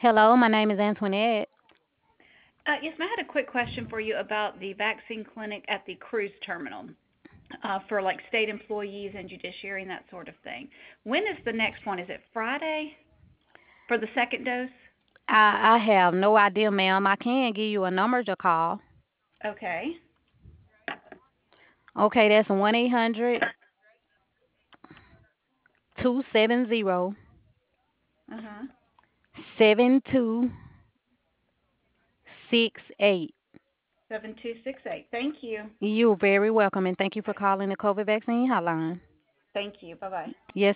Hello, my name is Antoinette. Yes, ma'am, I had a quick question for you about the vaccine clinic at the cruise terminal for like state employees and judiciary and that sort of thing. When is the next one? Is it Friday for the second dose? I have no idea, ma'am. I can give you a number to call. Okay. Okay, that's 1-800-270-7268. Uh huh. 7268. Thank you. You're very welcome, and thank you for calling the COVID vaccine hotline. Thank you. Bye bye. Yes,